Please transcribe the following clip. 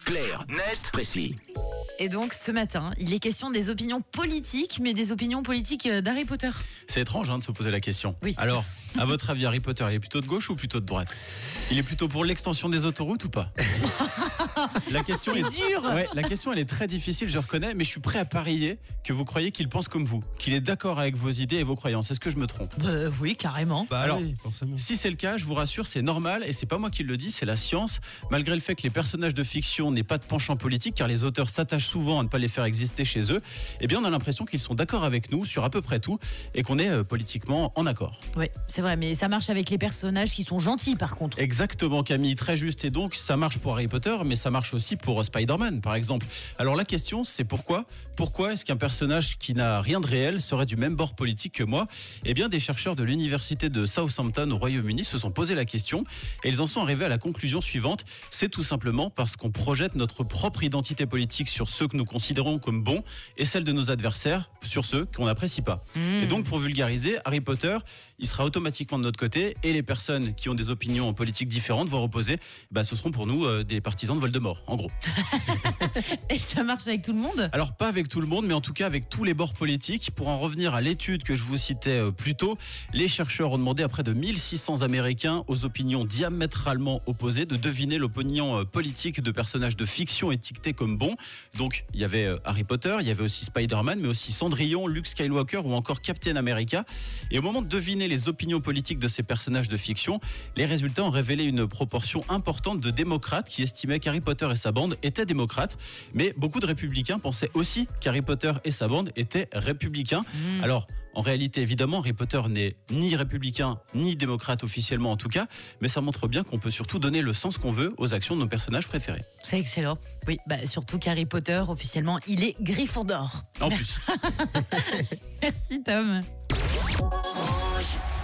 Clair, net, précis. Et donc ce matin, il est question des opinions politiques, mais des opinions politiques d'Harry Potter. C'est étrange de se poser la question. Oui. Alors, à votre avis, Harry Potter, il est plutôt de gauche ou plutôt de droite ? Il est plutôt pour l'extension des autoroutes ou pas ? La question C'est dur. Ouais, la question elle est très difficile, je reconnais, mais je suis prêt à parier que vous croyez qu'il pense comme vous, qu'il est d'accord avec vos idées et vos croyances. Est-ce que je me trompe ? Oui, carrément. Alors, oui, forcément. Si c'est le cas, je vous rassure, c'est normal et c'est pas moi qui le dis, c'est la science. Malgré le fait que les personnages de fiction n'aient pas de penchant politique, car les auteurs s'attachent souvent à ne pas les faire exister chez eux, eh bien on a l'impression qu'ils sont d'accord avec nous sur à peu près tout et qu'on est politiquement en accord. Oui, c'est vrai, mais ça marche avec les personnages qui sont gentils par contre. Exactement Camille, très juste. Et donc ça marche pour Harry Potter, mais ça marche aussi pour Spider-Man par exemple. Alors la question c'est pourquoi est-ce qu'un personnage qui n'a rien de réel serait du même bord politique que moi ? Eh bien des chercheurs de l'université de Southampton au Royaume-Uni se sont posé la question et ils en sont arrivés à la conclusion suivante. C'est tout simplement parce qu'on projette notre propre identité politique sur ceux que nous considérons comme bons et celle de nos adversaires sur ceux qu'on n'apprécie pas. Et donc pour vulgariser, Harry Potter, il sera automatiquement de notre côté et les personnes qui ont des opinions politiques différentes, voire opposées, ce seront pour nous des partisans de Voldemort, en gros. Et ça marche avec tout le monde ? Alors pas avec tout le monde, mais en tout cas avec tous les bords politiques. Pour en revenir à l'étude que je vous citais plus tôt, les chercheurs ont demandé à près de 1600 Américains aux opinions diamétralement opposées de deviner l'opinion politique de personnages de fiction étiquetés comme bons. Donc il y avait Harry Potter, il y avait aussi Spider-Man, mais aussi Cendrillon, Luke Skywalker ou encore Captain America. Et au moment de deviner les opinions politiques de ces personnages de fiction, les résultats ont révélé une proportion importante de démocrates qui estimaient qu'Harry Potter et sa bande étaient démocrates. Mais beaucoup de républicains pensaient aussi qu'Harry Potter et sa bande étaient républicains. Alors, en réalité, évidemment, Harry Potter n'est ni républicain, ni démocrate officiellement en tout cas, mais ça montre bien qu'on peut surtout donner le sens qu'on veut aux actions de nos personnages préférés. C'est excellent. Oui, surtout qu'Harry Potter, officiellement, il est Gryffondor. En plus. Merci Tom.